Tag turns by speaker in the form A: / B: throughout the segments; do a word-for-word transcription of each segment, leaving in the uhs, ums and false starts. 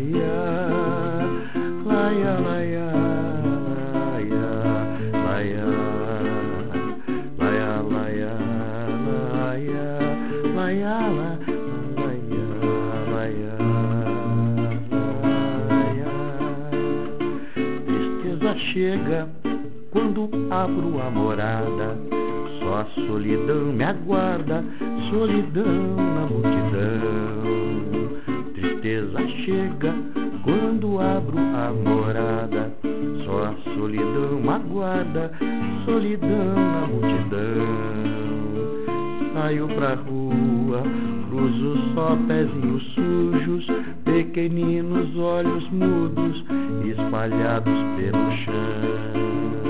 A: laia, laia, laia, laia, laia, laia, laia, laia, laia, laia, laia. Tristeza chega quando abro a morada, só a solidão me aguarda, solidão na multidão. Tristeza chega quando abro a morada, só a solidão me aguarda, solidão na multidão. Saio pra rua, cruzo só pezinhos sujos, pequeninos olhos mudos, espalhados pelo chão.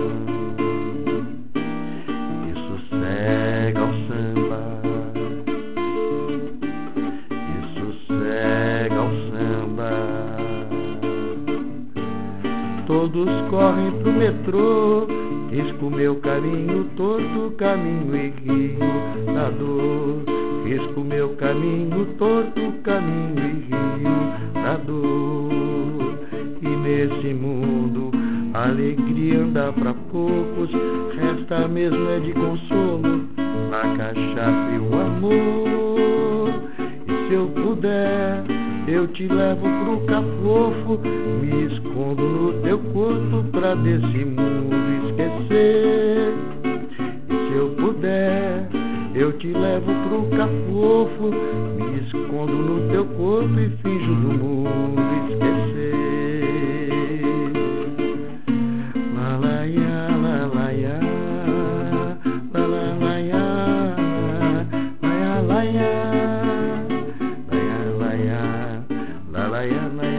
A: Sossega o samba, e sossega o samba. Todos correm pro metrô, risco meu caminho, torto caminho e rio da dor. Risco meu caminho, torto caminho e rio da dor. E nesse mundo a alegria anda pra poucos, resta mesmo é de consolo a cachaça e o amor. E se eu puder, eu te levo pro cafofo, me escondo no teu corpo pra desse mundo esquecer. E se eu puder, eu te levo pro cafofo, me escondo no teu corpo e finjo do mundo esquecer. La la la